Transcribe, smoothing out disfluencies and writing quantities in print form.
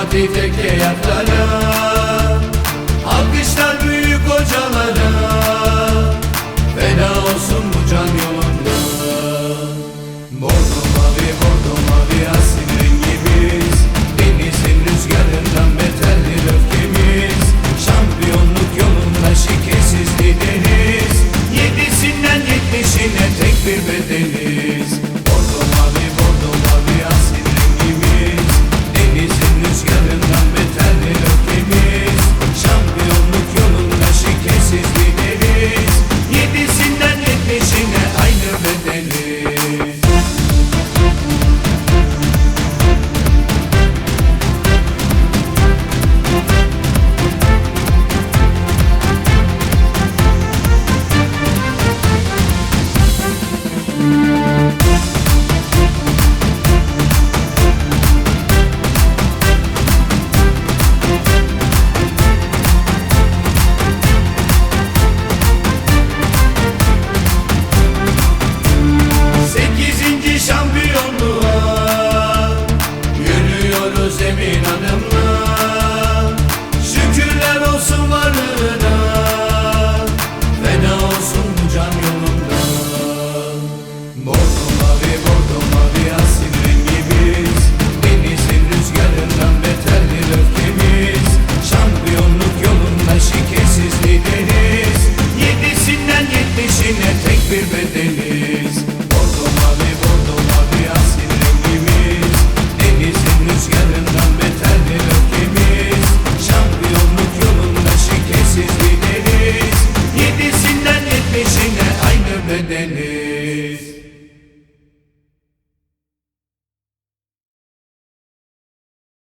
Fatih Tekke yaklara, alkışlar büyük hocalara, feda olsun bu can yolunda. Bordo mavi asil rengimiz, denizin rüzgarından beterdir öfkemiz. Şampiyonluk yolunda şikesiz lideriz, 7'sinden 70'ine tek bir bedeniz. Bordo mavi asil rengimiz, denizin rüzgarından beterdir öfkemiz. Şampiyonluk yolunda şikesiz lideriz, 7'sinden 70'ine aynı bedeniz. Şampiyonluğa yürüyoruz emin adımla, şükürler olsun varlığına, feda olsun bu can yolunda. Bordo mavi asil rengimiz, denizin rüzgarından beterdir öfkemiz. Şampiyonluk yolunda şikesiz lideriz, 7'sinden 70'ine tek bir bedeniz. Bordo mavi asil rengimiz, denizin rüzgarından beterdir öfkemiz. Şampiyonluk yolunda şikesiz lideriz, 7'sinden 70'ine aynı bedeniz.